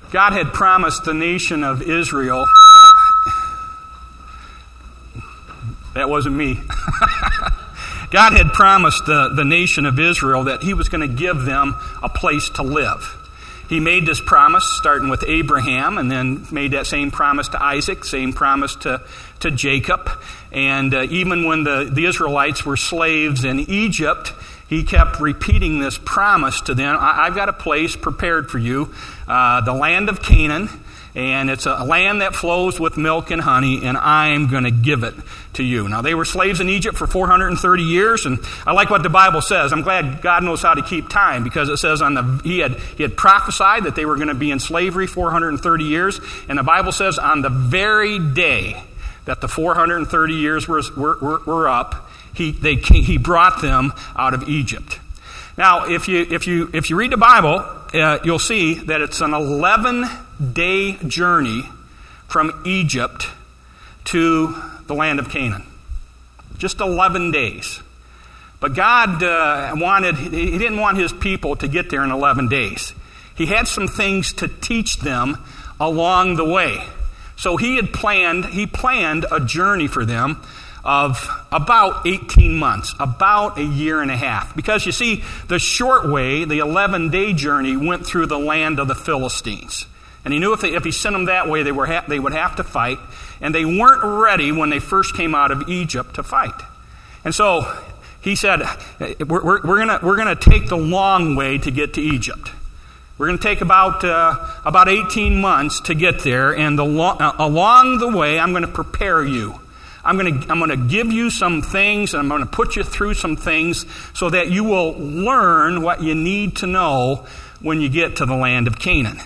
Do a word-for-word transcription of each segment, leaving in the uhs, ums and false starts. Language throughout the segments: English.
God had promised the nation of Israel. That wasn't me. God had promised the, the nation of Israel that he was going to give them a place to live. He made this promise starting with Abraham, and then made that same promise to Isaac, same promise to, to Jacob. And uh, even when the, the Israelites were slaves in Egypt, he kept repeating this promise to them. I, I've got a place prepared for you, uh, the land of Canaan, and it's a land that flows with milk and honey, and I'm going to give it to you. Now, they were slaves in Egypt for four hundred thirty years, and I like what the Bible says. I'm glad God knows how to keep time, because it says on the he had he had prophesied that they were going to be in slavery four hundred thirty years, and the Bible says on the very day that the four hundred thirty years were were, were up, he they he brought them out of Egypt. Now, if you if you if you read the Bible, uh, you'll see that it's an eleven-day journey from Egypt to the land of Canaan. Just eleven days. But God uh, wanted, he didn't want his people to get there in eleven days. He had some things to teach them along the way. So he had planned, he planned a journey for them of about eighteen months, about a year and a half. Because you see, the short way, the eleven-day journey, went through the land of the Philistines. And he knew if, they, if he sent them that way, they, were ha- they would have to fight. And they weren't ready when they first came out of Egypt to fight. And so he said, we're, we're, we're going we're gonna take the long way to get to Egypt. We're going to take about uh, about eighteen months to get there. And the lo- uh, along the way, I'm going to prepare you. I'm going to I'm going to give you some things, and I'm going to put you through some things so that you will learn what you need to know when you get to the land of Canaan.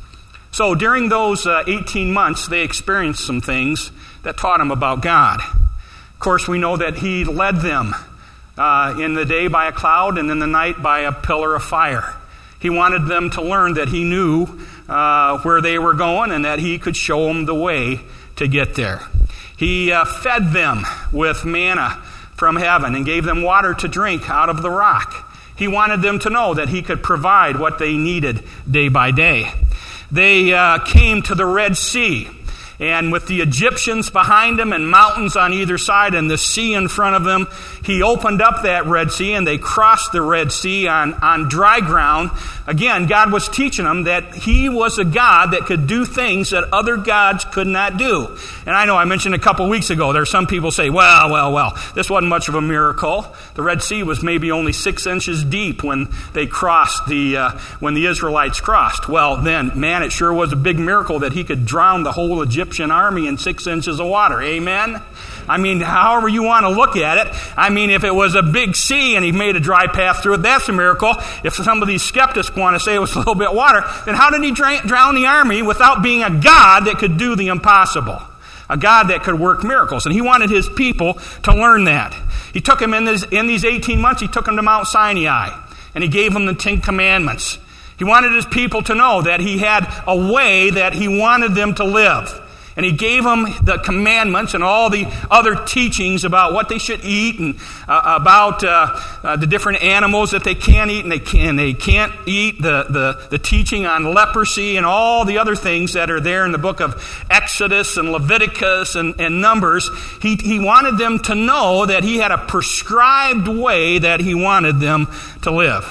So during those uh, eighteen months, they experienced some things that taught them about God. Of course, we know that he led them uh, in the day by a cloud and in the night by a pillar of fire. He wanted them to learn that he knew uh, where they were going and that he could show them the way to get there. He uh, fed them with manna from heaven and gave them water to drink out of the rock. He wanted them to know that he could provide what they needed day by day. They uh, came to the Red Sea, and with the Egyptians behind them and mountains on either side and the sea in front of them, he opened up that Red Sea, and they crossed the Red Sea on, on dry ground. Again, God was teaching them that he was a God that could do things that other gods could not do. And I know I mentioned a couple weeks ago, there are some people say, well, well, well, this wasn't much of a miracle. The Red Sea was maybe only six inches deep when they crossed, the uh, when the Israelites crossed. Well, then, man, it sure was a big miracle that he could drown the whole Egyptian army in six inches of water. Amen? I mean, however you want to look at it. I mean, if it was a big sea and he made a dry path through it, that's a miracle. If some of these skeptics want to say it was a little bit water, then how did he drown the army without being a God that could do the impossible? A God that could work miracles. And he wanted his people to learn that. He took them in, this, in these eighteen months, he took them to Mount Sinai, and he gave them the Ten Commandments. He wanted his people to know that he had a way that he wanted them to live. And he gave them the commandments and all the other teachings about what they should eat, and uh, about uh, uh, the different animals that they can eat and they, can, they can't eat, the, the, the teaching on leprosy and all the other things that are there in the book of Exodus and Leviticus and, and Numbers. He, he wanted them to know that he had a prescribed way that he wanted them to live.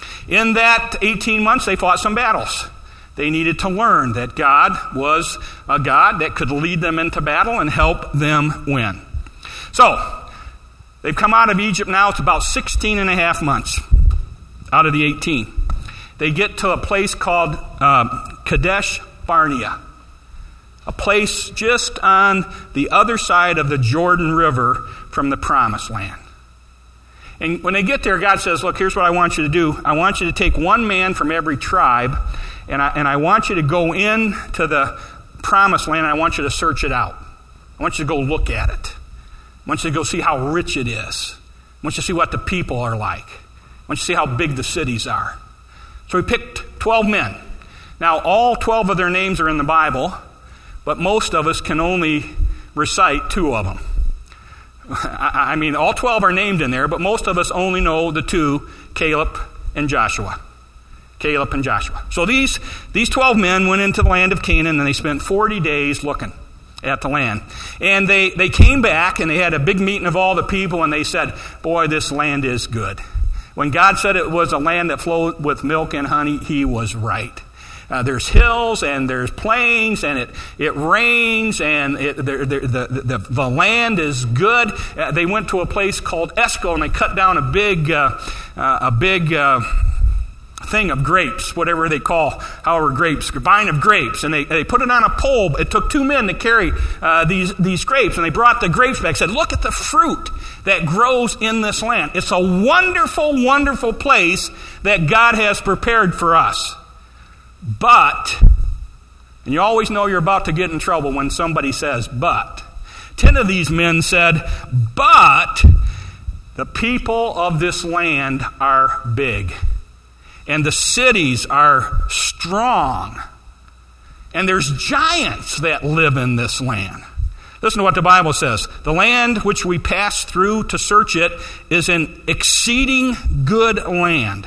In that eighteen months, they fought some battles. They needed to learn that God was a God that could lead them into battle and help them win. So, they've come out of Egypt now. It's about sixteen and a half months out of the eighteen. They get to a place called uh, Kadesh Barnea, a place just on the other side of the Jordan River from the Promised Land. And when they get there, God says, look, here's what I want you to do. I want you to take one man from every tribe, and I, and I want you to go in to the Promised Land, and I want you to search it out. I want you to go look at it. I want you to go see how rich it is. I want you to see what the people are like. I want you to see how big the cities are. So he picked twelve men. Now, all twelve of their names are in the Bible, but most of us can only recite two of them. I mean, all twelve are named in there, but most of us only know the two, Caleb and Joshua. Caleb and Joshua. So these, these twelve men went into the land of Canaan, and they spent forty days looking at the land. And they, they came back, and they had a big meeting of all the people, and they said, boy, this land is good. When God said it was a land that flowed with milk and honey, he was right. Uh, there's hills and there's plains and it, it rains and it, the, the, the, the land is good. Uh, they went to a place called Esco and they cut down a big uh, uh, a big uh, thing of grapes, whatever they call, however grapes, vine of grapes, and they, they put it on a pole. It took two men to carry uh, these these grapes, and they brought the grapes back. Said, look at the fruit that grows in this land. It's a wonderful, wonderful place that God has prepared for us. But, and you always know you're about to get in trouble when somebody says, but. Ten of these men said, but the people of this land are big, and the cities are strong, and there's giants that live in this land. Listen to what the Bible says. The land which we passed through to search it is an exceeding good land.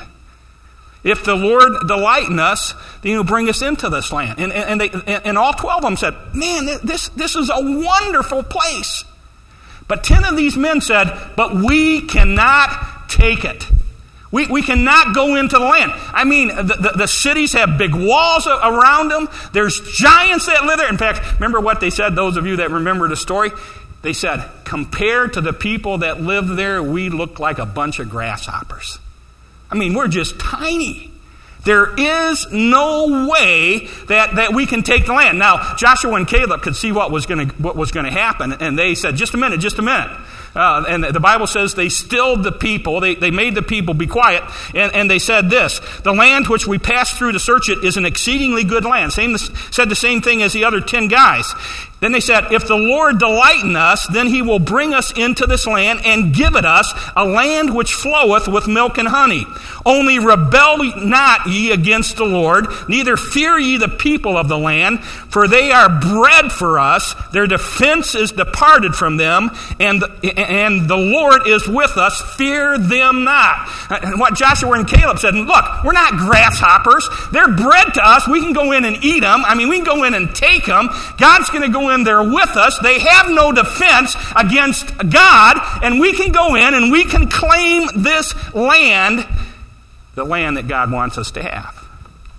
If the Lord delight in us, then he'll bring us into this land. And, and, they, and all twelve of them said, man, this, this is a wonderful place. But ten of these men said, but we cannot take it. We, we cannot go into the land. I mean, the, the, the cities have big walls around them. There's giants that live there. In fact, remember what they said, those of you that remember the story? They said, compared to the people that live there, we look like a bunch of grasshoppers. I mean, we're just tiny. There is no way that, that we can take the land. Now, Joshua and Caleb could see what was going to what was going to happen, and they said, just a minute, just a minute. Uh, and the Bible says they stilled the people. They, they made the people be quiet, and, and they said this, the land which we passed through to search it is an exceedingly good land. Same, said the same thing as the other ten guys. Then they said, if the Lord delight in us, then he will bring us into this land and give it us, a land which floweth with milk and honey. Only rebel not ye against the Lord, neither fear ye the people of the land, for they are bread for us. Their defense is departed from them, and the, and the Lord is with us. Fear them not. And what Joshua and Caleb said, look, we're not grasshoppers. They're bread to us. We can go in and eat them. I mean, we can go in and take them. God's going to go in there with us. They have no defense against God, and we can go in and we can claim this land, the land that God wants us to have.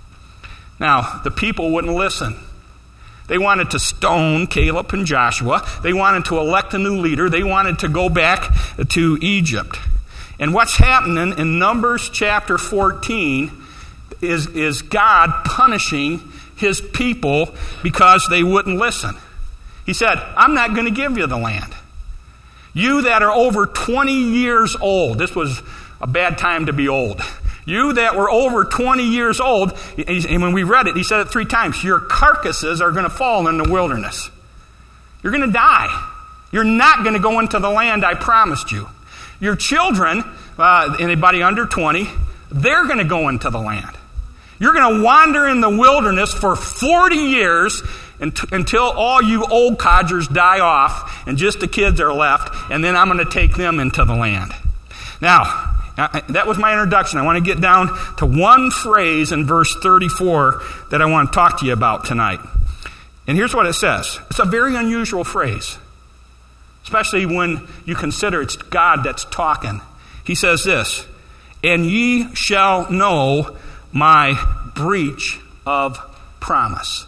Now, the people wouldn't listen. They wanted to stone Caleb and Joshua. They wanted to elect a new leader. They wanted to go back to Egypt. And what's happening in Numbers chapter fourteen is, is God punishing his people because they wouldn't listen. He said, I'm not going to give you the land. You that are over twenty years old, this was a bad time to be old. You that were over twenty years old, and when we read it, he said it three times, your carcasses are going to fall in the wilderness. You're going to die. You're not going to go into the land I promised you. Your children, uh, anybody under twenty, they're going to go into the land. You're going to wander in the wilderness for forty years until all you old codgers die off and just the kids are left, and then I'm going to take them into the land. Now, that was my introduction. I want to get down to one phrase in verse thirty-four that I want to talk to you about tonight. And here's what it says. It's a very unusual phrase, especially when you consider it's God that's talking. He says this, and ye shall know my breach of promise.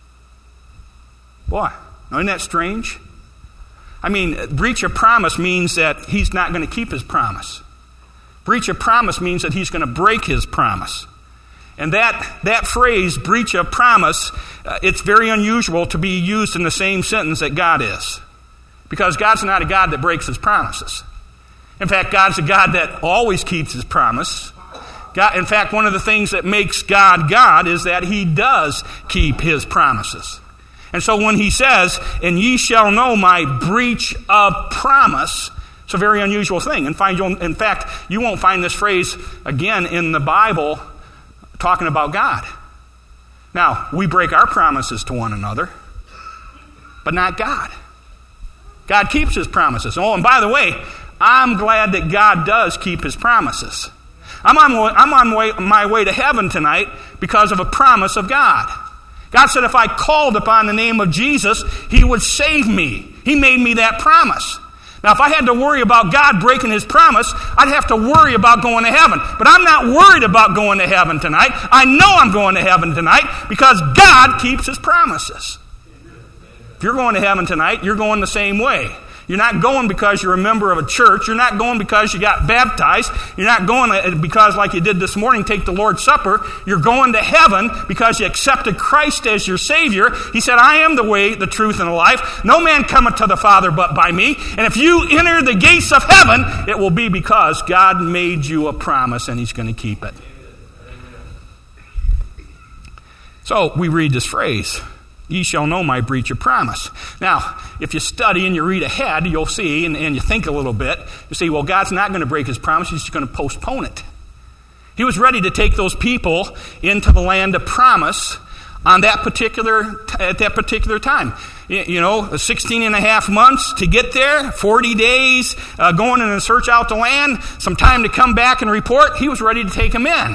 Boy, isn't that strange? I mean, breach of promise means that he's not going to keep his promise. Breach of promise means that he's going to break his promise. And that, that phrase, breach of promise, uh, it's very unusual to be used in the same sentence that God is. Because God's not a God that breaks his promises. In fact, God's a God that always keeps his promise. God, in fact, one of the things that makes God God is that he does keep his promises. And so when he says, and ye shall know my breach of promise, it's a very unusual thing. And find, in fact, you won't find this phrase again in the Bible talking about God. Now, we break our promises to one another, but not God. God keeps his promises. Oh, and by the way, I'm glad that God does keep his promises. I'm on, I'm on way, my way to heaven tonight because of a promise of God. God said if I called upon the name of Jesus, He would save me. He made me that promise. Now, if I had to worry about God breaking His promise, I'd have to worry about going to heaven. But I'm not worried about going to heaven tonight. I know I'm going to heaven tonight because God keeps His promises. If you're going to heaven tonight, you're going the same way. You're not going because you're a member of a church. You're not going because you got baptized. You're not going because, like you did this morning, take the Lord's Supper. You're going to heaven because you accepted Christ as your Savior. He said, I am the way, the truth, and the life. No man cometh to the Father but by me. And if you enter the gates of heaven, it will be because God made you a promise and He's going to keep it. So we read this phrase, ye shall know my breach of promise. Now, if you study and you read ahead, you'll see, and, and you think a little bit, you see, well, God's not going to break His promise. He's just going to postpone it. He was ready to take those people into the land of promise on that particular, at that particular time. You know, sixteen and a half months to get there, forty days uh, going in and search out the land, some time to come back and report. He was ready to take them in.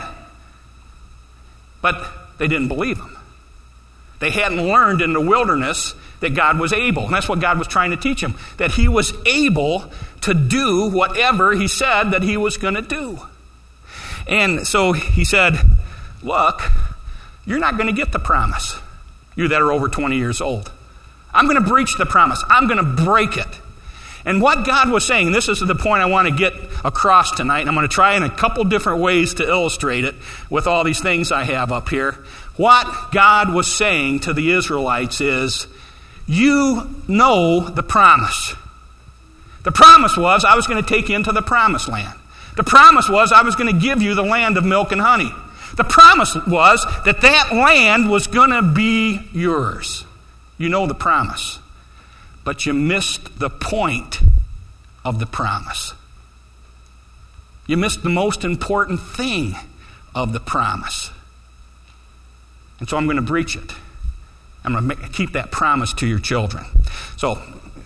But they didn't believe Him. They hadn't learned in the wilderness that God was able. And that's what God was trying to teach them. That He was able to do whatever He said that He was going to do. And so He said, look, you're not going to get the promise. You that are over twenty years old. I'm going to breach the promise. I'm going to break it. And what God was saying, and this is the point I want to get across tonight, and I'm going to try in a couple different ways to illustrate it with all these things I have up here. What God was saying to the Israelites is, you know the promise. The promise was, I was going to take you into the promised land. The promise was, I was going to give you the land of milk and honey. The promise was that that land was going to be yours. You know the promise. But you missed the point of the promise. You missed the most important thing of the promise. And so I'm going to breach it. I'm going to make, keep that promise to your children. So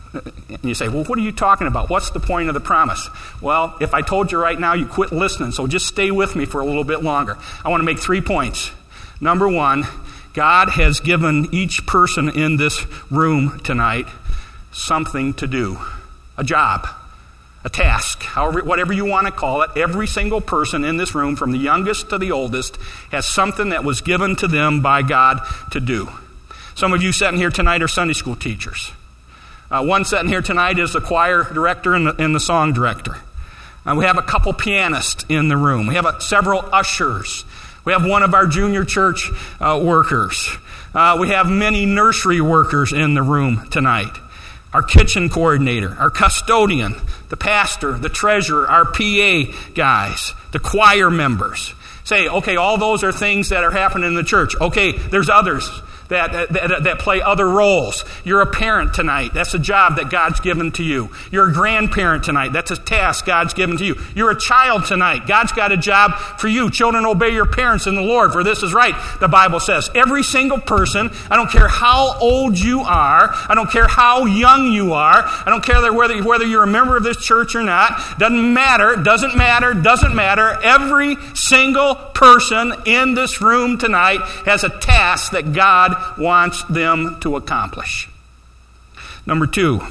you say, well, what are you talking about? What's the point of the promise? Well, if I told you right now, you quit listening. So just stay with me for a little bit longer. I want to make three points. Number one, God has given each person in this room tonight something to do, a job, a task, however, whatever you want to call it. Every single person in this room, from the youngest to the oldest, has something that was given to them by God to do. Some of you sitting here tonight are Sunday school teachers. Uh, one sitting here tonight is the choir director and the, and the song director. Uh, we have a couple pianists in the room. We have a, several ushers. We have one of our junior church uh, workers. Uh, we have many nursery workers in the room tonight. Our kitchen coordinator, our custodian, the pastor, the treasurer, our P A guys, the choir members. Say, okay, all those are things that are happening in the church. Okay, there's others that, that, that play other roles. You're a parent tonight. That's a job that God's given to you. You're a grandparent tonight. That's a task God's given to you. You're a child tonight. God's got a job for you. Children, obey your parents in the Lord, for this is right, the Bible says. Every single person, I don't care how old you are, I don't care how young you are, I don't care whether, whether you're a member of this church or not, doesn't matter, doesn't matter, doesn't matter. Every single person in this room tonight has a task that God wants them to accomplish. Number two,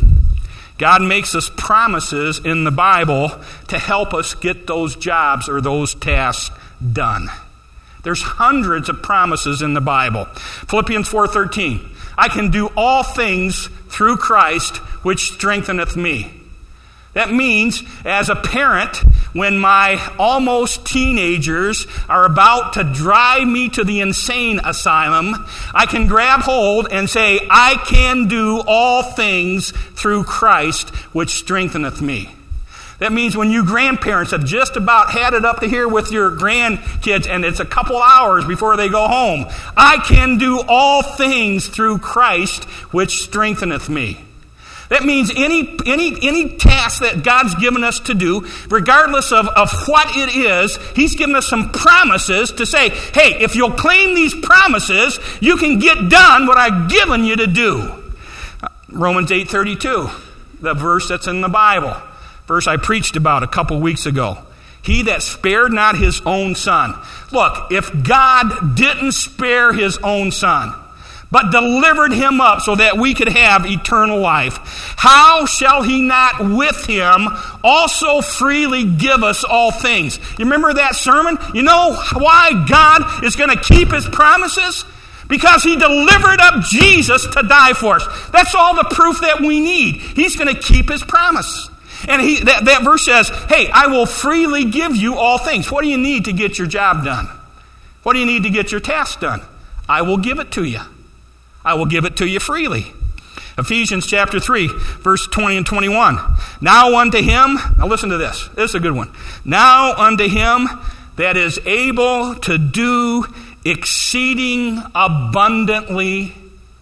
God makes us promises in the Bible to help us get those jobs or those tasks done. There's hundreds of promises in the Bible. Philippians four thirteen, I can do all things through Christ which strengtheneth me. That means, as a parent, when my almost teenagers are about to drive me to the insane asylum, I can grab hold and say, I can do all things through Christ, which strengtheneth me. That means when you grandparents have just about had it up to here with your grandkids and it's a couple hours before they go home, I can do all things through Christ, which strengtheneth me. That means any any any task that God's given us to do, regardless of, of what it is, He's given us some promises to say, hey, if you'll claim these promises, you can get done what I've given you to do. Romans eight thirty-two, the verse that's in the Bible, verse I preached about a couple weeks ago. He that spared not his own son. Look, if God didn't spare his own son, but delivered him up so that we could have eternal life, how shall he not with him also freely give us all things? You remember that sermon? You know why God is going to keep his promises? Because he delivered up Jesus to die for us. That's all the proof that we need. He's going to keep his promise. And he, that, that verse says, hey, I will freely give you all things. What do you need to get your job done? What do you need to get your task done? I will give it to you. I will give it to you freely. Ephesians chapter three, verse twenty and twenty-one. Now unto him, now listen to this. This is a good one. Now unto him that is able to do exceeding abundantly.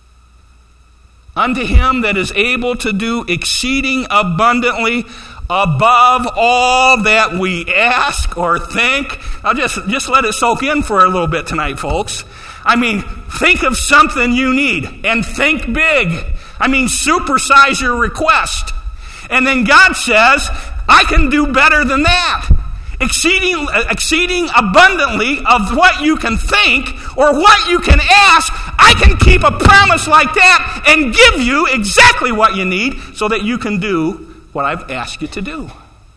Unto him that is able to do exceeding abundantly above all that we ask or think. I'll just, just let it soak in for a little bit tonight, folks. I mean, think of something you need and think big. I mean, supersize your request. And then God says, I can do better than that. Exceeding, exceeding abundantly of what you can think or what you can ask, I can keep a promise like that and give you exactly what you need so that you can do what I've asked you to do.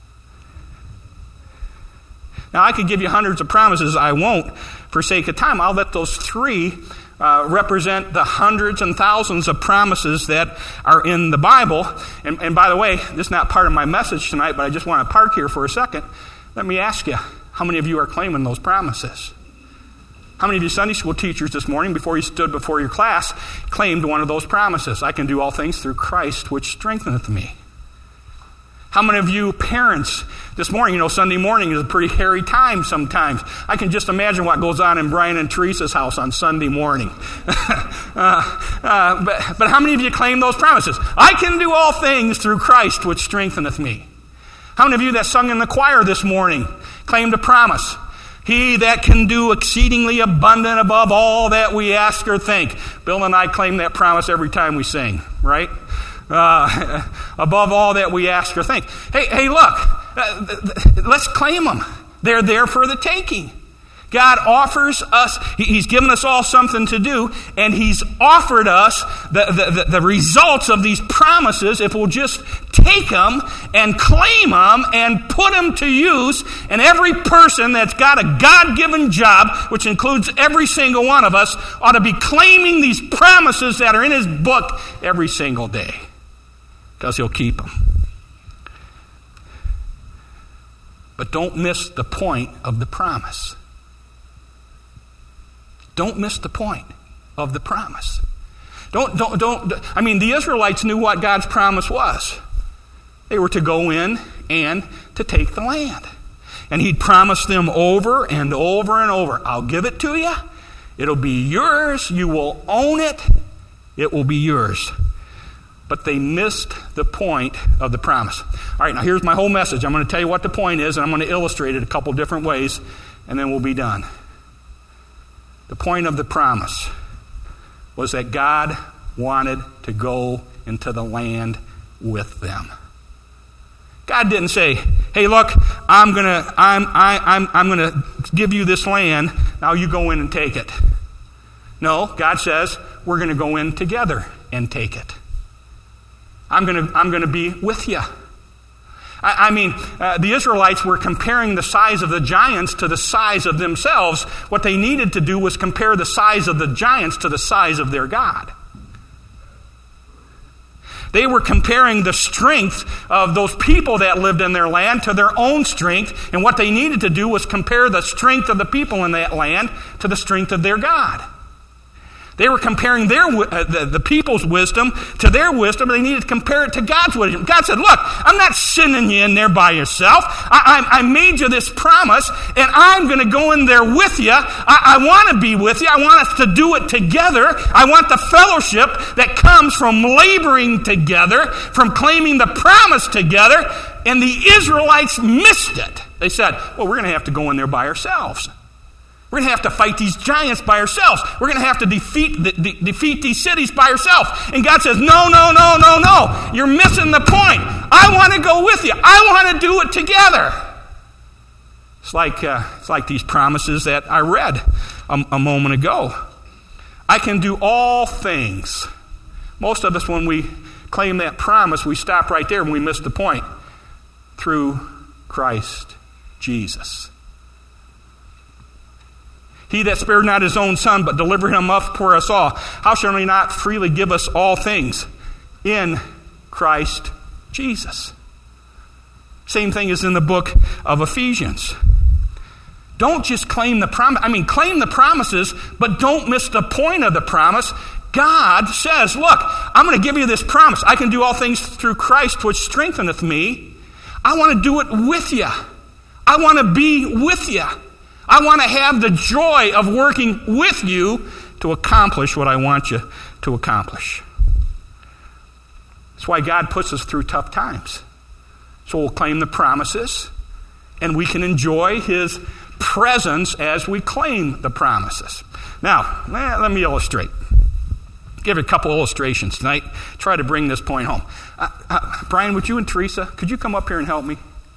Now, I could give you hundreds of promises. I won't for sake of time. I'll let those three uh, represent the hundreds and thousands of promises that are in the Bible. And, and by the way, this is not part of my message tonight, but I just want to park here for a second. Let me ask you, how many of you are claiming those promises? How many of you Sunday school teachers this morning, before you stood before your class, claimed one of those promises? I can do all things through Christ, which strengtheneth me. How many of you parents this morning, you know, Sunday morning is a pretty hairy time sometimes. I can just imagine what goes on in Brian and Teresa's house on Sunday morning. uh, uh, but, but how many of you claim those promises? I can do all things through Christ, which strengtheneth me. How many of you that sung in the choir this morning claimed a promise? He that can do exceedingly abundant above all that we ask or think. Bill and I claim that promise every time we sing, right? Uh, above all that we ask or think. Hey, hey, look, uh, let's claim them. They're there for the taking. God offers us, he's given us all something to do, and he's offered us the, the, the results of these promises if we'll just take them and claim them and put them to use. And every person that's got a God-given job, which includes every single one of us, ought to be claiming these promises that are in his book every single day, because he'll keep them. But don't miss the point of the promise. Don't miss the point of the promise. Don't, don't, don't, I mean, the Israelites knew what God's promise was. They were to go in and to take the land. And he'd promised them over and over and over, I'll give it to you. It'll be yours. You will own it. It will be yours. But they missed the point of the promise. All right, now here's my whole message. I'm going to tell you what the point is, and I'm going to illustrate it a couple different ways, and then we'll be done. The point of the promise was that God wanted to go into the land with them. God didn't say, "Hey, look, I'm gonna, I'm, I, I'm, I'm gonna give you this land. Now you go in and take it." No, God says we're going to go in together and take it. I'm going to, I'm going to be with you. I, I mean, uh, the Israelites were comparing the size of the giants to the size of themselves. What they needed to do was compare the size of the giants to the size of their God. They were comparing the strength of those people that lived in their land to their own strength, and what they needed to do was compare the strength of the people in that land to the strength of their God. They were comparing their uh, the, the people's wisdom to their wisdom. They needed to compare it to God's wisdom. God said, "Look, I'm not sending you in there by yourself. I, I, I made you this promise, and I'm going to go in there with you. I, I want to be with you. I want us to do it together. I want the fellowship that comes from laboring together, from claiming the promise together." And the Israelites missed it. They said, "Well, we're going to have to go in there by ourselves. We're going to have to fight these giants by ourselves. We're going to have to defeat the, de- defeat these cities by ourselves." And God says, no, no, no, no, no. You're missing the point. I want to go with you. I want to do it together. It's like, uh, it's like these promises that I read a, a moment ago. I can do all things. Most of us, when we claim that promise, we stop right there and we miss the point. Through Christ Jesus. He that spared not his own son, but delivered him up for us all, how shall he not freely give us all things in Christ Jesus? Same thing is in the book of Ephesians. Don't just claim the promise. I mean, claim the promises, but don't miss the point of the promise. God says, look, I'm going to give you this promise. I can do all things through Christ, which strengtheneth me. I want to do it with you. I want to be with you. I want to have the joy of working with you to accomplish what I want you to accomplish. That's why God puts us through tough times. So we'll claim the promises, and we can enjoy His presence as we claim the promises. Now, let me illustrate. Give you a couple illustrations tonight. Try to bring this point home. Uh, uh, Brian, would you and Teresa, could you come up here and help me?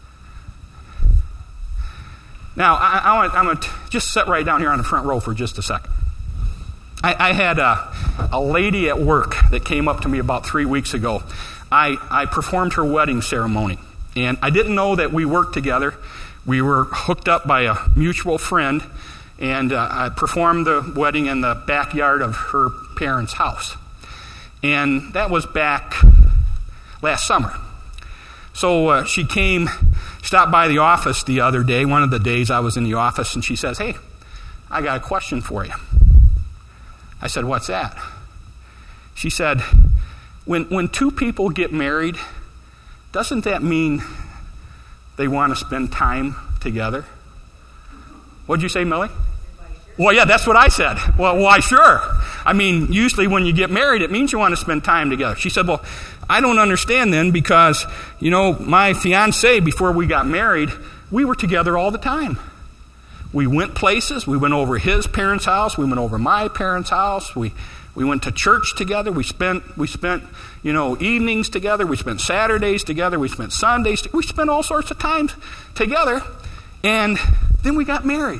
Now, I, I want, I'm going to just sit right down here on the front row for just a second. I, I had a, a lady at work that came up to me about three weeks ago. I, I performed her wedding ceremony, and I didn't know that we worked together. We were hooked up by a mutual friend, and uh, I performed the wedding in the backyard of her parents' house. And that was back last summer. So uh, she came, stopped by the office the other day, one of the days I was in the office, and she says, hey, I got a question for you. I said, what's that? She said, when when two people get married, doesn't that mean they want to spend time together? What'd you say, Millie? Well, yeah, that's what I said. Well, why, sure. I mean, usually when you get married, it means you want to spend time together. She said, well, I don't understand then because, you know, my fiance, before we got married, we were together all the time. We went places. We went over his parents' house. We went over my parents' house. We we went to church together. We spent, we spent, you know, evenings together. We spent Saturdays together. We spent Sundays. To, we spent all sorts of times together. And then we got married.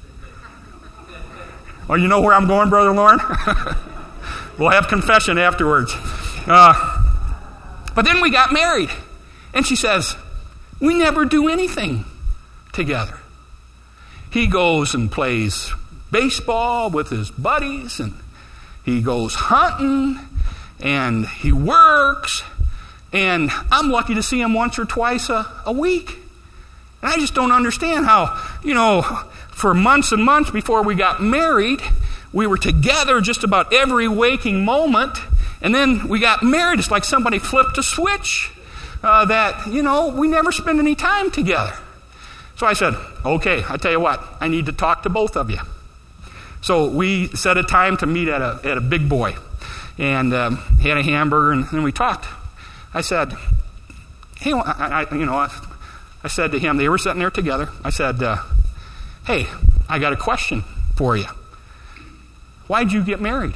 Well, you know where I'm going, Brother Lauren? We'll have confession afterwards. Uh, but then we got married. And she says, we never do anything together. He goes and plays baseball with his buddies, and he goes hunting, and he works, and I'm lucky to see him once or twice a, a week. And I just don't understand how, you know, for months and months before we got married, we were together just about every waking moment, and then we got married. It's like somebody flipped a switch uh, that, you know, we never spend any time together. So I said, okay, I tell you what, I need to talk to both of you. So we set a time to meet at a at a Big Boy, and um, had a hamburger, and then we talked. I said, hey, I, I, you know, I, I said to him, they were sitting there together. I said, uh, hey, I got a question for you. Why'd you get married?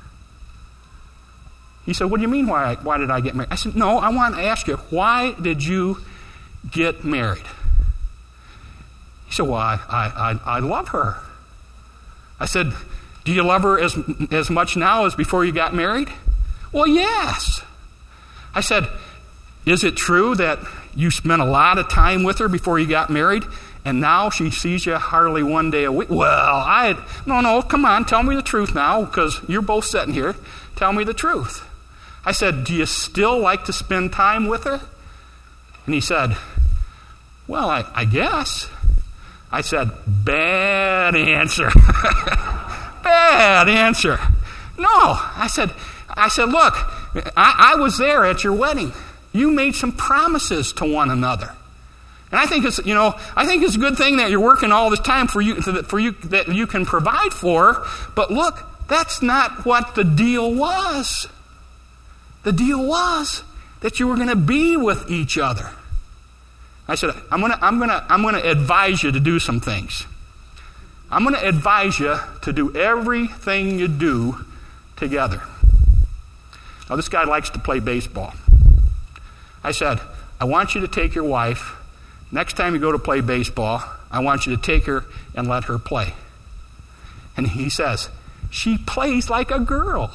He said, what do you mean, why, why did I get married? I said, no, I want to ask you, why did you get married? He said, well, I, I, I love her. I said, do you love her as, as much now as before you got married? Well, yes. I said, is it true that you spent a lot of time with her before you got married, and now she sees you hardly one day a week? Well, I, no, no, come on, tell me the truth now, because you're both sitting here. Tell me the truth. I said, do you still like to spend time with her? And he said, well, I, I guess. I said, bad answer. Bad answer. No, I said, I said, look, I, I was there at your wedding. You made some promises to one another. And I think it's, you know, I think it's a good thing that you're working all this time for you, for you, that you can provide for. But look, that's not what the deal was. The deal was that you were going to be with each other. I said, I'm going to, I'm going to, I'm going to advise you to do some things. I'm going to advise you to do everything you do together. Now, this guy likes to play baseball. I said, I want you to take your wife. Next time you go to play baseball, I want you to take her and let her play. And he says, she plays like a girl.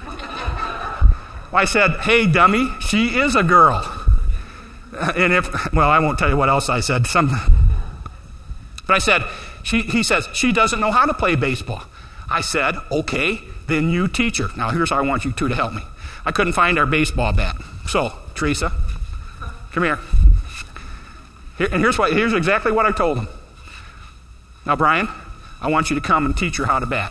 I said, hey, dummy, she is a girl. And if, well, I won't tell you what else I said. Some, but I said, she, he says, she doesn't know how to play baseball. I said, okay, then you teach her. Now, here's how I want you two to help me. I couldn't find our baseball bat. So, Teresa, come here. Here and here's what, here's exactly what I told him. Now, Brian, I want you to come and teach her how to bat.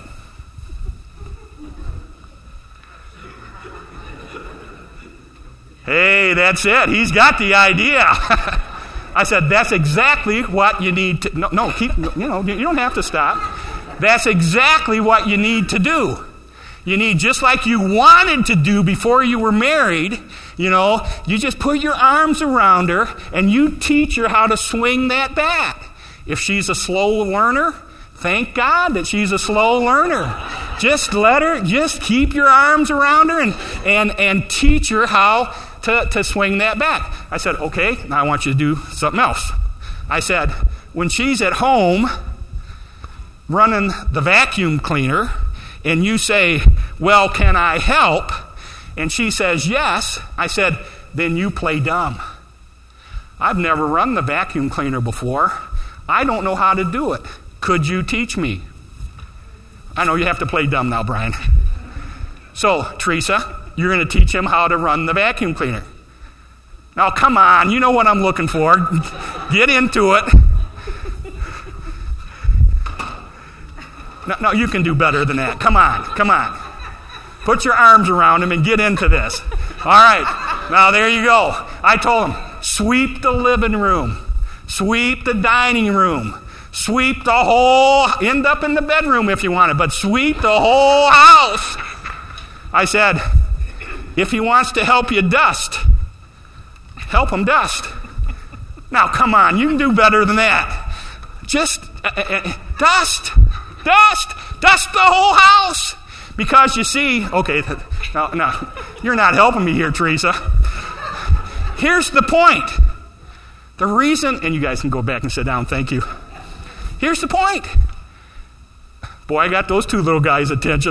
Hey, that's it. He's got the idea. I said, that's exactly what you need to... No, no, keep... You know, you don't have to stop. That's exactly what you need to do. You need, just like you wanted to do before you were married, you know, you just put your arms around her and you teach her how to swing that bat. If she's a slow learner, thank God that she's a slow learner. Just let her, just keep your arms around her and, and, and teach her how to, to swing that bat. I said, okay, now I want you to do something else. I said, when she's at home running the vacuum cleaner and you say, well, can I help? And she says, yes. I said, then you play dumb. I've never run the vacuum cleaner before. I don't know how to do it. Could you teach me? I know you have to play dumb now, Brian. So, Teresa, you're going to teach him how to run the vacuum cleaner. Now, come on. You know what I'm looking for. Get into it. No, no, you can do better than that. Come on. Come on. Put your arms around him and get into this. All right. Now, there you go. I told him, sweep the living room. Sweep the dining room. Sweep the whole, end up in the bedroom if you want it, but sweep the whole house. I said, if he wants to help you dust, help him dust. Now, come on, you can do better than that. Just uh, uh, dust, dust, dust the whole house. Because you see, okay, no, no, you're not helping me here, Teresa. Here's the point. The reason, and you guys can go back and sit down, thank you. Here's the point. Boy, I got those two little guys' attention.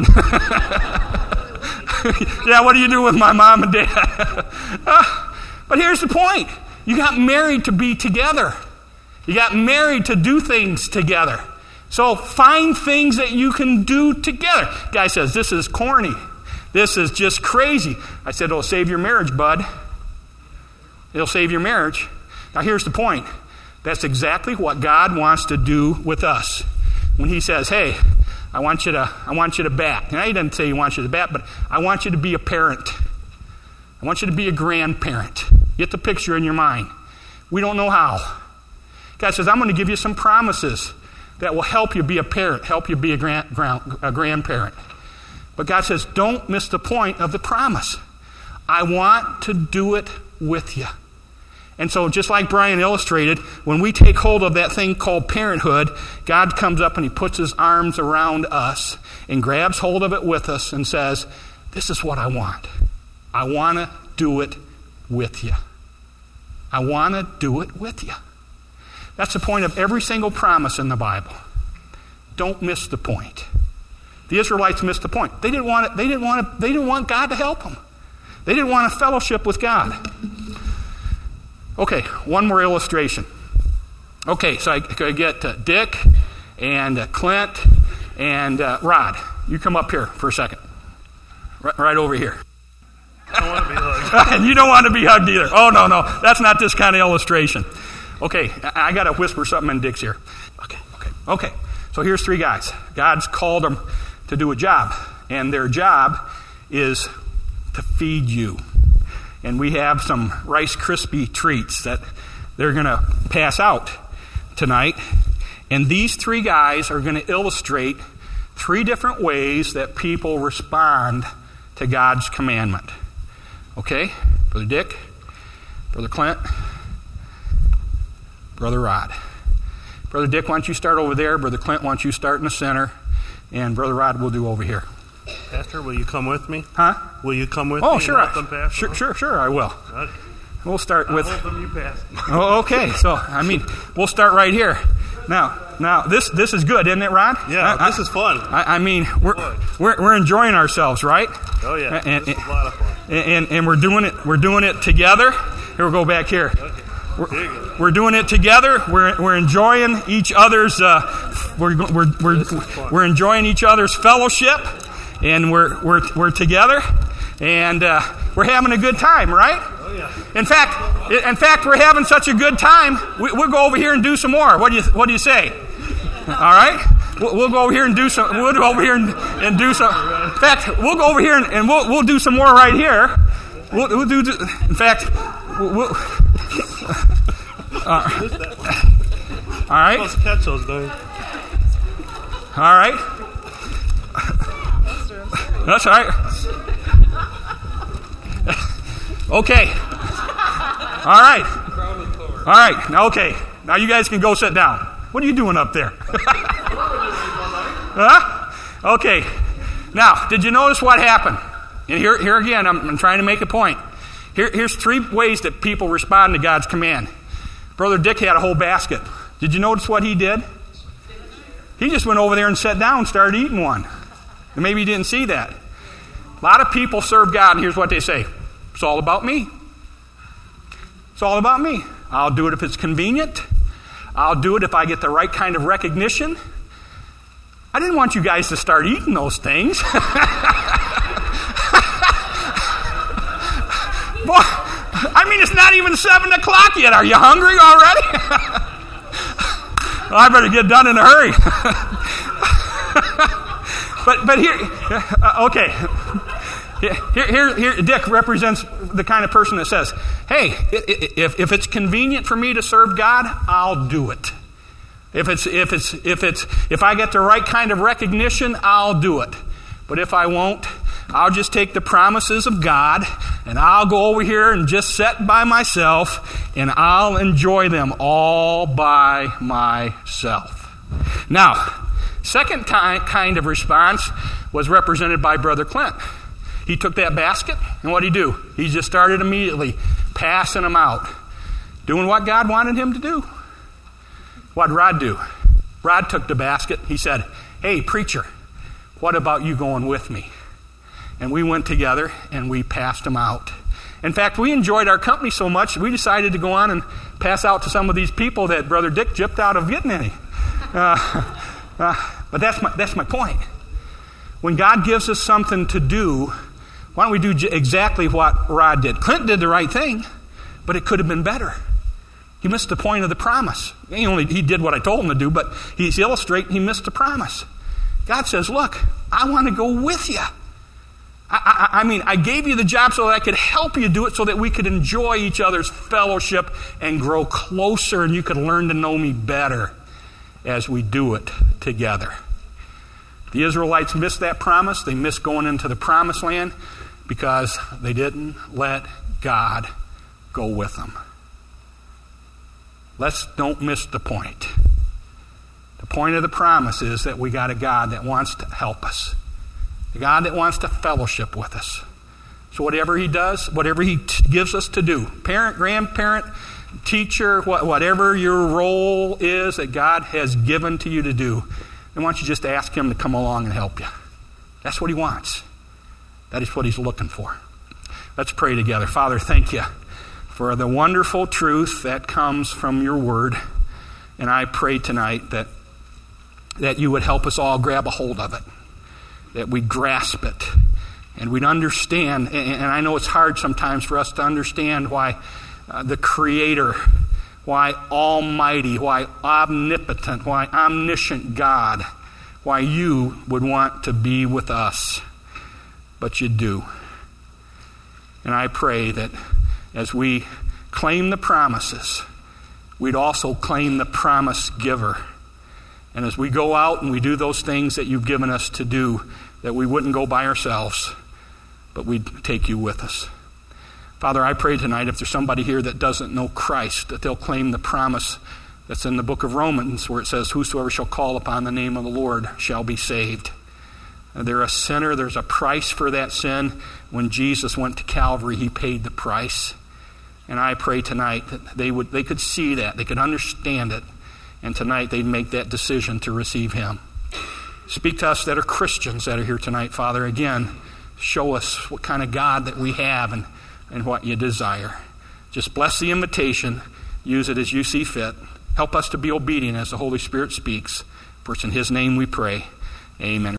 Yeah, what do you do with my mom and dad? uh, but here's the point. You got married to be together. You got married to do things together. So find things that you can do together. Guy says, this is corny. This is just crazy. I said, it'll save your marriage, bud. It'll save your marriage. Now here's the point. That's exactly what God wants to do with us. When he says, hey, I want you to I want you to bat. Now he doesn't say he wants you to bat, but I want you to be a parent. I want you to be a grandparent. Get the picture in your mind. We don't know how. God says, I'm going to give you some promises that will help you be a parent, help you be a, grand, grand, a grandparent. But God says, don't miss the point of the promise. I want to do it with you. And so just like Brian illustrated, when we take hold of that thing called parenthood, God comes up and he puts his arms around us and grabs hold of it with us and says, this is what I want. I want to do it with you. I want to do it with you. That's the point of every single promise in the Bible. Don't miss the point. The Israelites missed the point. They didn't want it, they didn't want it, they didn't want God to help them. They didn't want a fellowship with God. Okay, one more illustration. Okay, so I, I get uh, Dick and uh, Clint and uh, Rod. You come up here for a second. Right, right over here. I don't want to be hugged. And you don't want to be hugged either. Oh, no, no. That's not this kind of illustration. Okay, I, I got to whisper something in Dick's ear. Okay, okay, okay. So here's three guys. God's called them to do a job, and their job is to feed you. And we have some Rice Krispie treats that they're going to pass out tonight. And these three guys are going to illustrate three different ways that people respond to God's commandment. Okay? Brother Dick, Brother Clint, Brother Rod. Brother Dick, why don't you start over there? Brother Clint, why don't you start in the center? And Brother Rod will do over here. Pastor, will you come with me? Huh? Will you come with oh, me? Sure, and help them pass sure, them? sure, sure, I will. Okay. We'll start I'll with... help them, you pass. Oh, okay, so, I mean, we'll start right here. Now, now this this is good, isn't it, Rod? Yeah, I, this is fun. I, I mean, we're, we're we're enjoying ourselves, right? Oh yeah, and, this is a lot of fun. And, and and we're doing it. We're doing it together. Here, we'll go back here. Okay. We're, we're doing it together. We're we're enjoying each other's. Uh, we're we're we're we're enjoying each other's fellowship, and we're we're we're together, and uh, we're having a good time, right? Oh yeah. In fact, in fact, we're having such a good time. We, we'll go over here and do some more. What do you What do you say? All right. We'll, we'll go over here and do some. We'll go over here and, and do some. In fact, we'll go over here and, and we'll we'll do some more right here. We'll, we'll do. In fact, we'll. we'll uh, all right. Let's catch those, don't you? All right. That's all right. Okay. All right. All right. Now, okay. Now you guys can go sit down. What are you doing up there? Huh? Okay. Now, did you notice what happened? And here, here again, I'm, I'm trying to make a point. Here, here's three ways that people respond to God's command. Brother Dick had a whole basket. Did you notice what he did? He just went over there and sat down and started eating one. And maybe you didn't see that. A lot of people serve God, and here's what they say. It's all about me. It's all about me. I'll do it if it's convenient. I'll do it if I get the right kind of recognition. I didn't want you guys to start eating those things. Boy, I mean, it's not even seven o'clock yet. Are you hungry already? Well, I better get done in a hurry. but but here, uh, okay. Here, here, here, Dick represents the kind of person that says, hey, if, if it's convenient for me to serve God, I'll do it. If it's if it's if it's if I get the right kind of recognition, I'll do it. But if I won't, I'll just take the promises of God and I'll go over here and just sit by myself and I'll enjoy them all by myself. Now, second kind of response was represented by Brother Clint. He took that basket, and what did he do? He just started immediately passing them out, doing what God wanted him to do. What did Rod do? Rod took the basket. He said, hey, preacher, what about you going with me? And we went together, and we passed them out. In fact, we enjoyed our company so much, we decided to go on and pass out to some of these people that Brother Dick gypped out of getting any. Uh, uh, but that's my, that's my point. When God gives us something to do, why don't we do j- exactly what Rod did? Clint did the right thing, but it could have been better. He missed the point of the promise. He only he did what I told him to do, but he's illustrating he missed the promise. God says, look, I want to go with you. I, I, I mean, I gave you the job so that I could help you do it so that we could enjoy each other's fellowship and grow closer and you could learn to know me better as we do it together. The Israelites missed that promise. They missed going into the promised land because they didn't let God go with them. Let's don't miss the point. The point of the promise is that we got a God that wants to help us. A God that wants to fellowship with us. So whatever he does, whatever he t- gives us to do, parent, grandparent, teacher, wh- whatever your role is that God has given to you to do, then why don't you just ask him to come along and help you? That's what he wants. That is what he's looking for. Let's pray together. Father, thank you for the wonderful truth that comes from your word. And I pray tonight that, that you would help us all grab a hold of it, that we'd grasp it, and we'd understand. And, and I know it's hard sometimes for us to understand why uh, the Creator, why Almighty, why omnipotent, why omniscient God, why you would want to be with us. But you do. And I pray that as we claim the promises, we'd also claim the promise giver. And as we go out and we do those things that you've given us to do, that we wouldn't go by ourselves, but we'd take you with us. Father, I pray tonight if there's somebody here that doesn't know Christ, that they'll claim the promise that's in the book of Romans where it says, whosoever shall call upon the name of the Lord shall be saved. They're a sinner. There's a price for that sin. When Jesus went to Calvary, he paid the price. And I pray tonight that they would they could see that, they could understand it, and tonight they'd make that decision to receive him. Speak to us that are Christians that are here tonight, Father. Again, show us what kind of God that we have and, and what you desire. Just bless the invitation. Use it as you see fit. Help us to be obedient as the Holy Spirit speaks. For it's in his name we pray. Amen.